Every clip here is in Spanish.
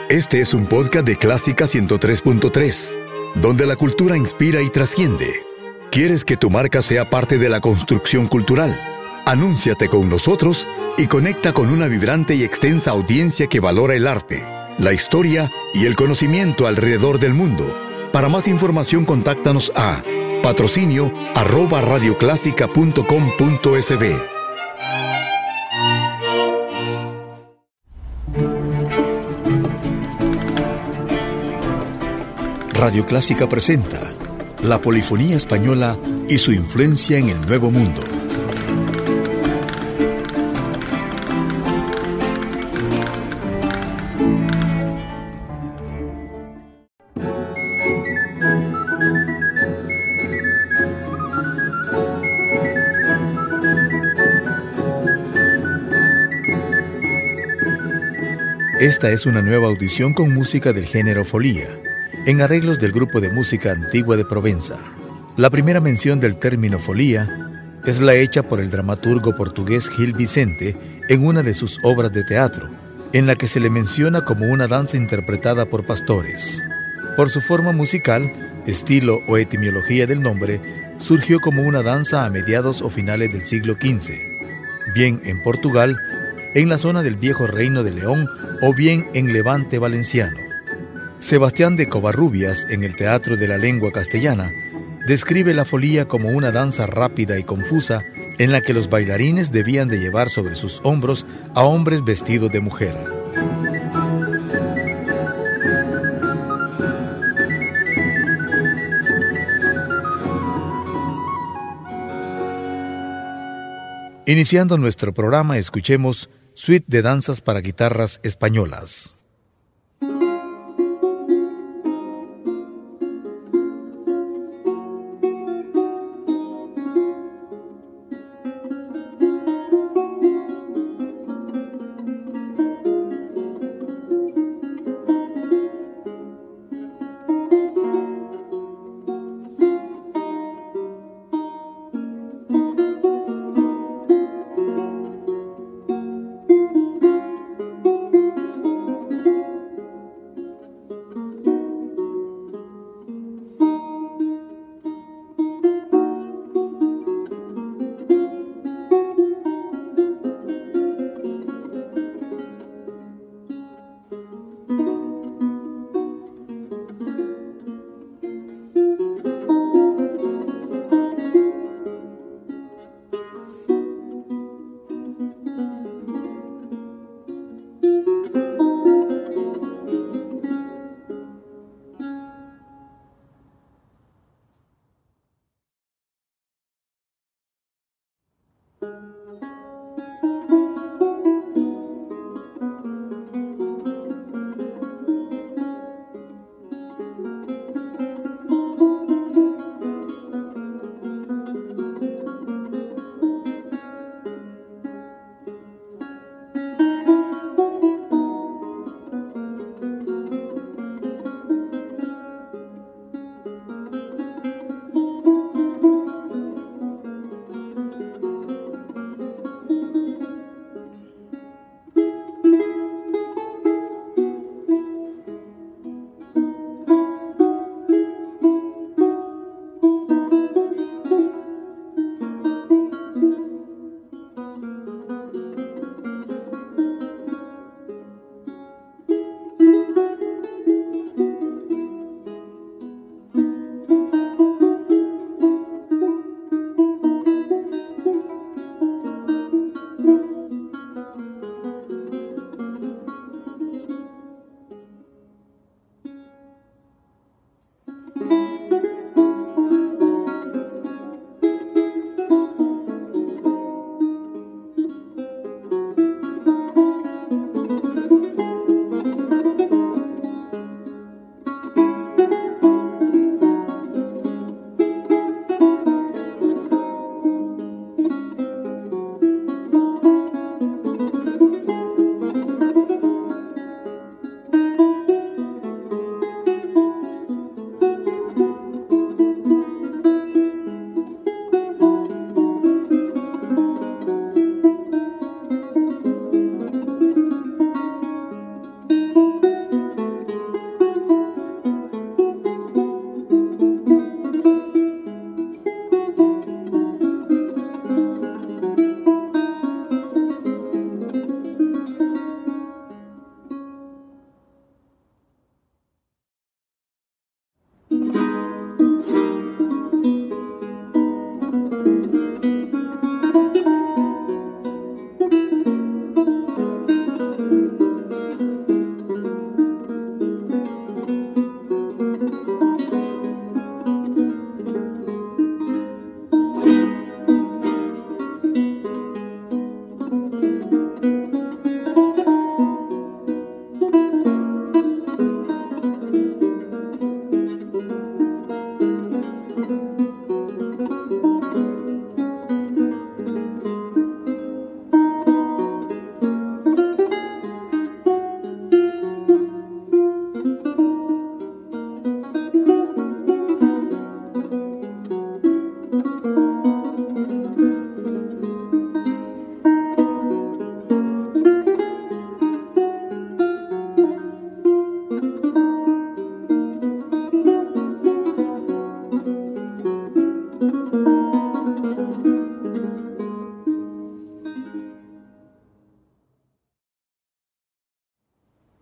Este es un podcast de Clásica 103.3, donde la cultura inspira y trasciende. ¿Quieres que tu marca sea parte de la construcción cultural? Anúnciate con nosotros y conecta con una vibrante y extensa audiencia que valora el arte, la historia y el conocimiento alrededor del mundo. Para más información, contáctanos a patrocinio@radioclásica.com.sb. Radio Clásica presenta la polifonía española y su influencia en el Nuevo Mundo. Esta es una nueva audición con música del género folía, en arreglos del grupo de música antigua de Provenza. La primera mención del término folía es la hecha por el dramaturgo portugués Gil Vicente en una de sus obras de teatro, en la que se le menciona como una danza interpretada por pastores. Por su forma musical, estilo o etimología del nombre, surgió como una danza a mediados o finales del siglo XV, bien en Portugal, en la zona del viejo Reino de León o bien en Levante valenciano. Sebastián de Covarrubias, en el Teatro de la Lengua Castellana, describe la folía como una danza rápida y confusa en la que los bailarines debían de llevar sobre sus hombros a hombres vestidos de mujer. Iniciando nuestro programa, escuchemos Suite de danzas para guitarras españolas.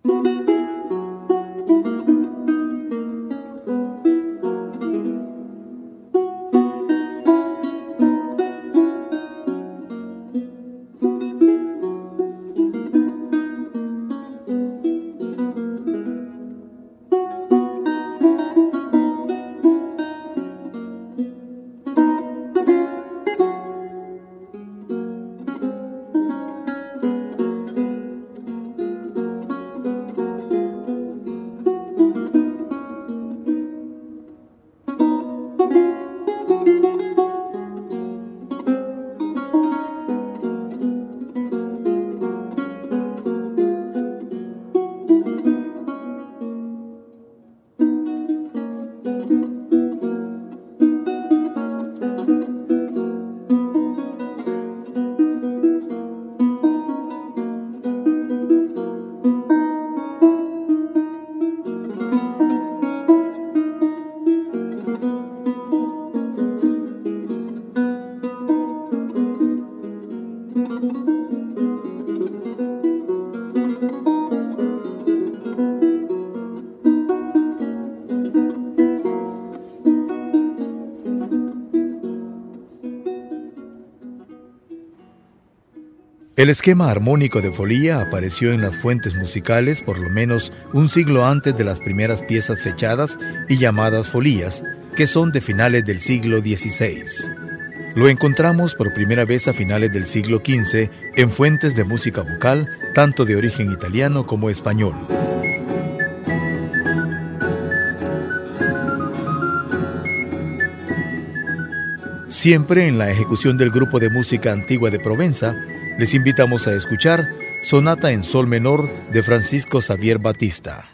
El esquema armónico de folía apareció en las fuentes musicales por lo menos un siglo antes de las primeras piezas fechadas y llamadas folías, que son de finales del siglo XVI. Lo encontramos por primera vez a finales del siglo XV en fuentes de música vocal, tanto de origen italiano como español. Siempre en la ejecución del grupo de música antigua de Provenza, les invitamos a escuchar Sonata en Sol Menor de Francisco Xavier Batista.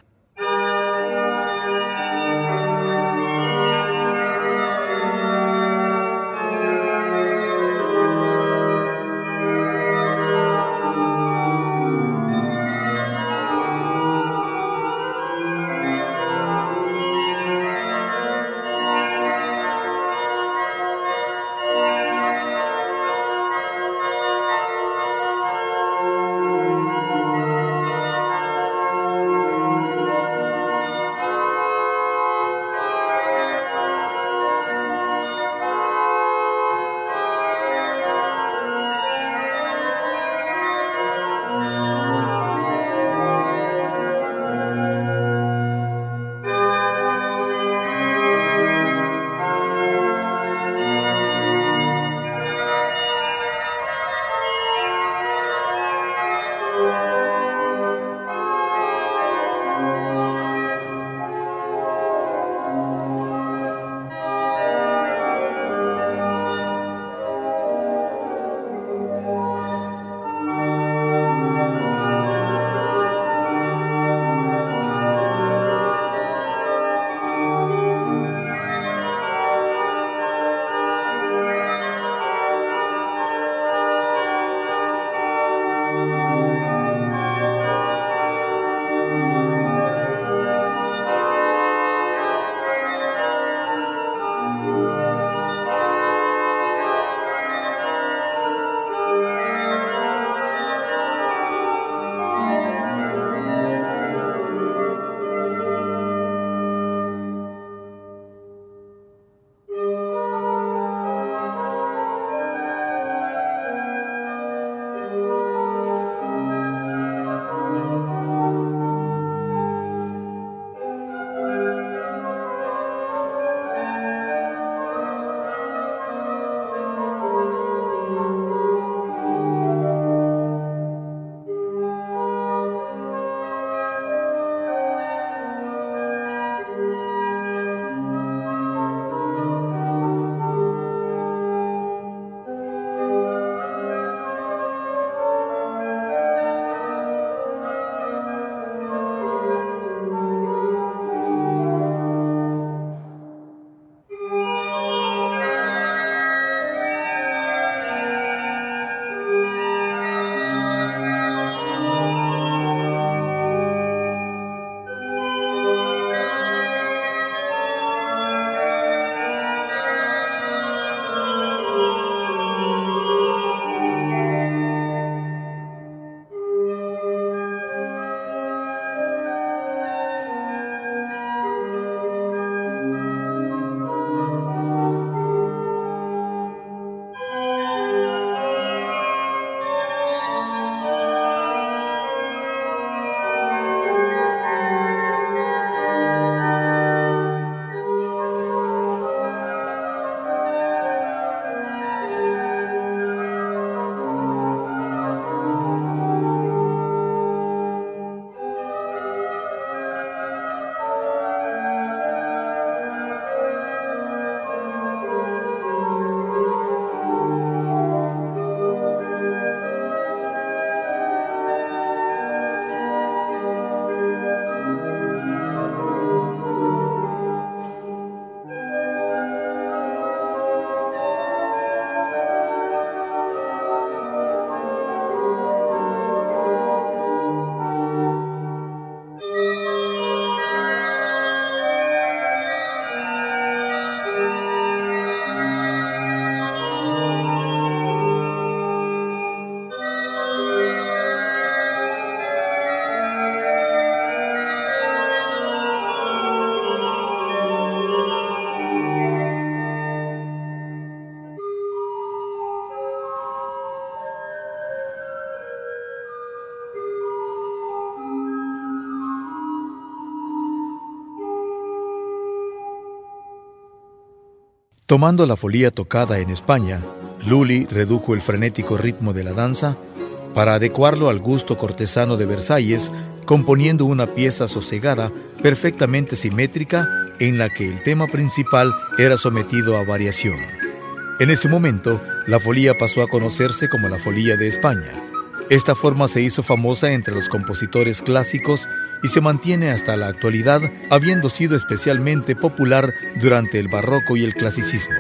Tomando la folía tocada en España, Lully redujo el frenético ritmo de la danza para adecuarlo al gusto cortesano de Versalles, componiendo una pieza sosegada, perfectamente simétrica, en la que el tema principal era sometido a variación. En ese momento, la folía pasó a conocerse como la Folía de España. Esta forma se hizo famosa entre los compositores clásicos y se mantiene hasta la actualidad, habiendo sido especialmente popular durante el Barroco y el Clasicismo.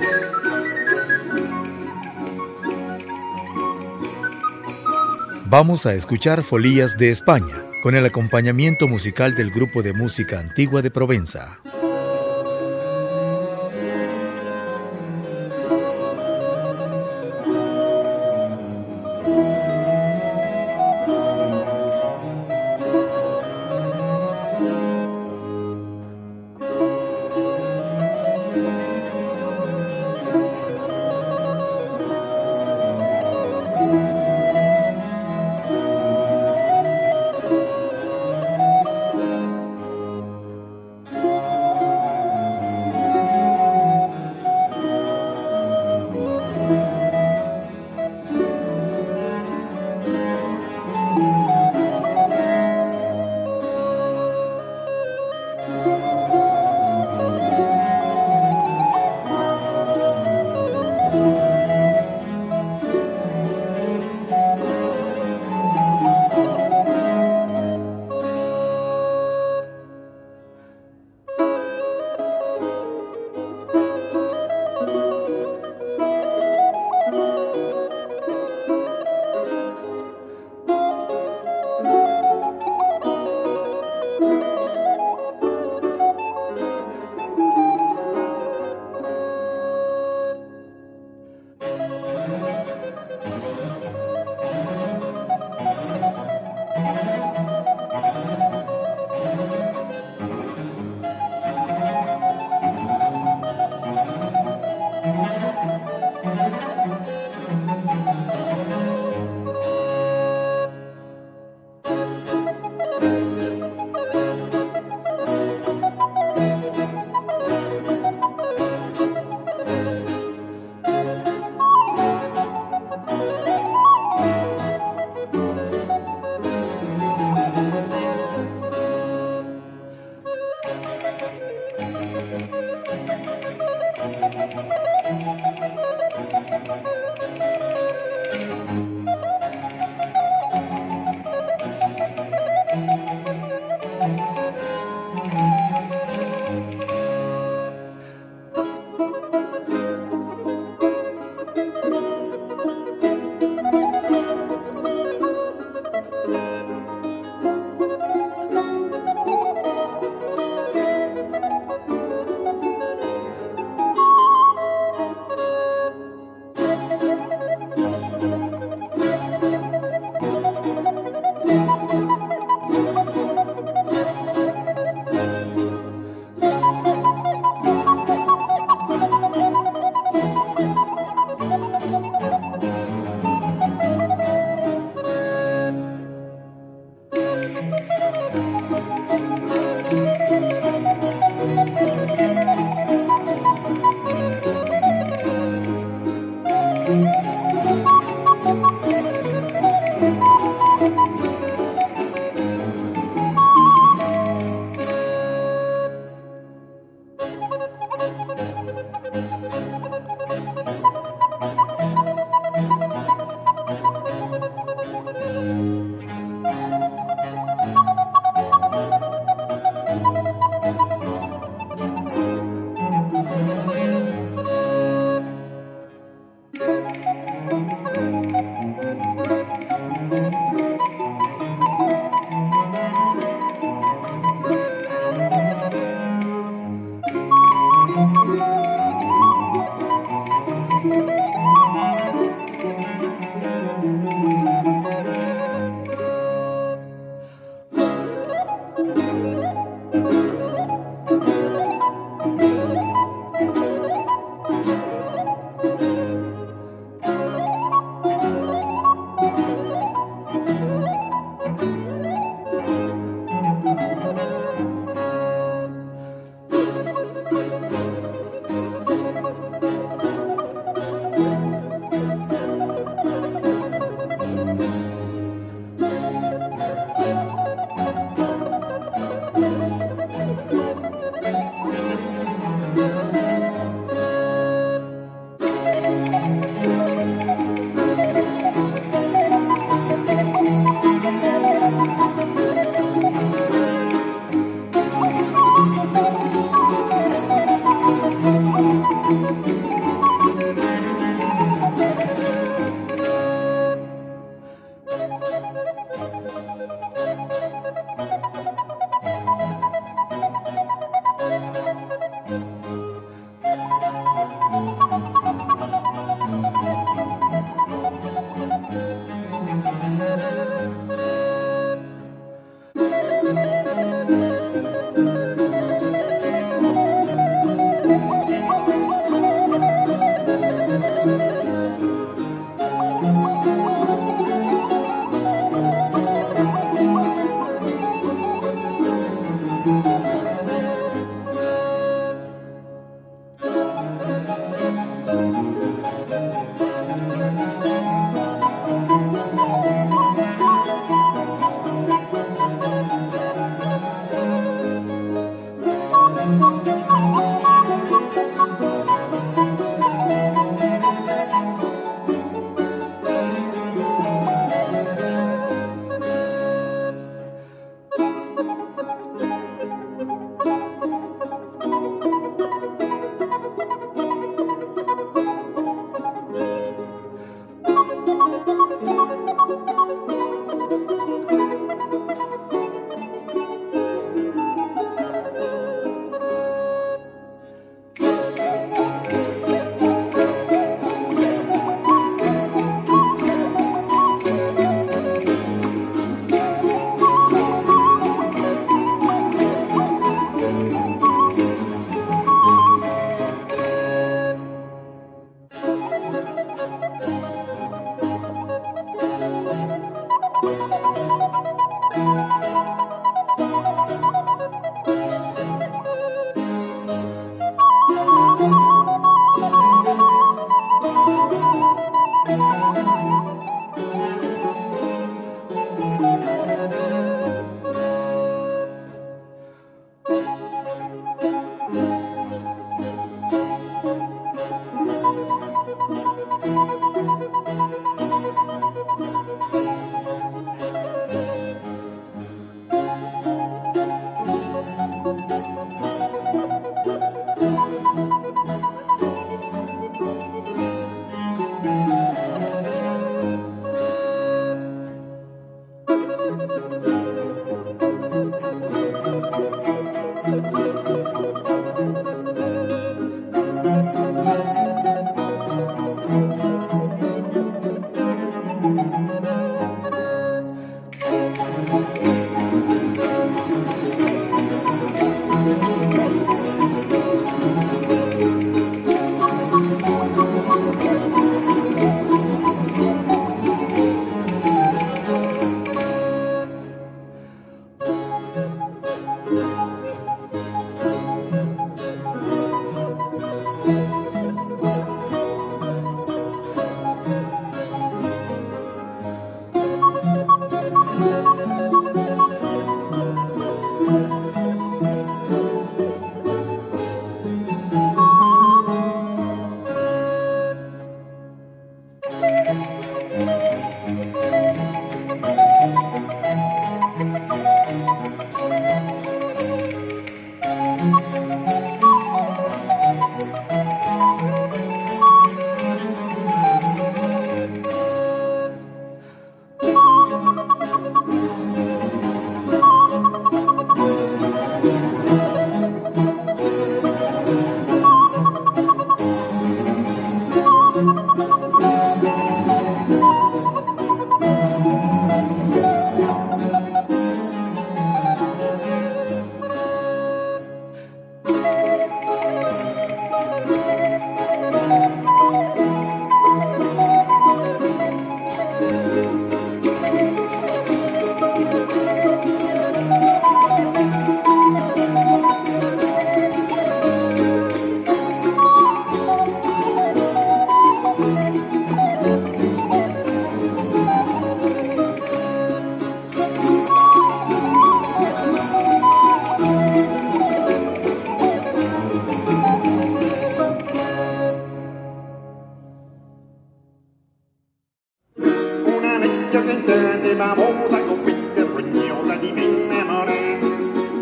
Vamos a escuchar Folías de España, con el acompañamiento musical del grupo de música antigua de Provenza.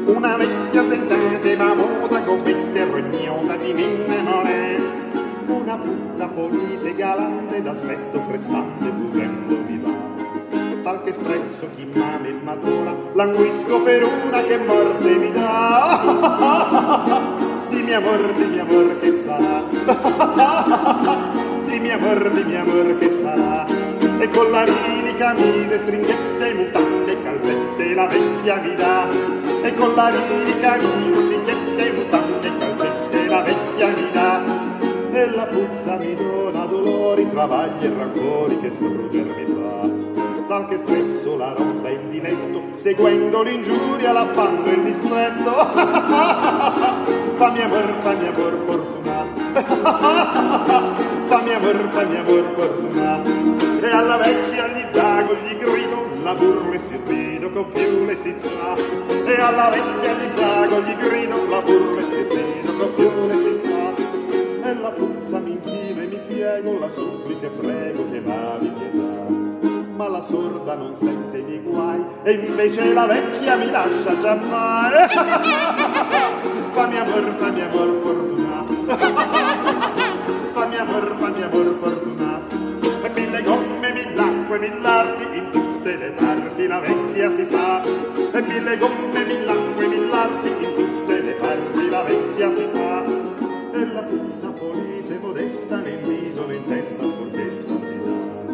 una vecchia sdentata, famosa, convetta e rognosa di Minnemore, una puta polita e galante, d'aspetto prestante, fuggendo di là. Tal che sprezzo chi m'ama e m'adora, languisco per una che morte mi dà. Dimmi amor che sarà. Dimmi amor che sarà. E con la mini camicie, stringette, mutande e calzette la vecchia mi dà. E con la mini camicie, stringette, mutande e calzette la vecchia mi dà. E la puzza mi dona dolori, travagli e rancori che struggermi fa. Tal che sprezzo la roba in diletto, seguendo l'ingiuria, l'affanno e il dispetto. Fammi amor fortuna. Fammi amor fortuna. E alla vecchia gli dago, gli grido, la burla e si rido con più le stizza. E alla vecchia gli dago, gli grido, la burla e si rido con più le stizza. E la puta mi inchino e mi piego, la supplica e prego che m'avi pietà. Ma la sorda non sente i miei guai e invece la vecchia mi lascia giammai. Fammi amor fortuna. Fammi amor fortuna. E mille gomme, mill'acque, millardi, in tutte le parti la vecchia si fa. E mille gomme, mill'acque, millardi, in tutte le parti la vecchia si fa. E la puta polita e modesta nel viso, in testa sporchezza si dà.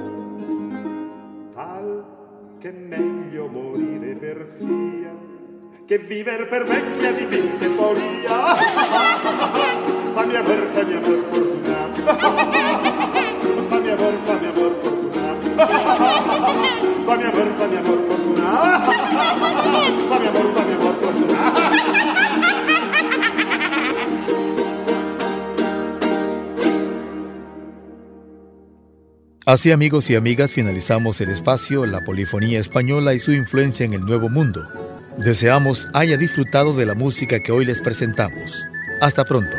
Che meglio morire per fia che viver per vecchia di vinte folia. Fammi amor fortuna. Fammi amor fortuna. Fammi amor fortuna. Fammi amor fortuna. Así, amigos y amigas, finalizamos el espacio La Polifonía Española y su influencia en el Nuevo Mundo. Deseamos haya disfrutado de la música que hoy les presentamos. Hasta pronto.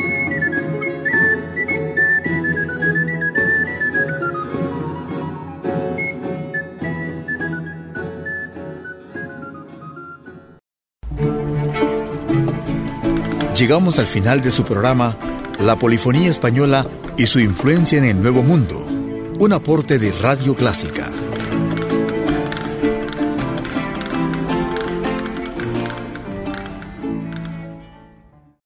Llegamos al final de su programa La Polifonía Española y su influencia en el Nuevo Mundo. Un aporte de Radio Clásica.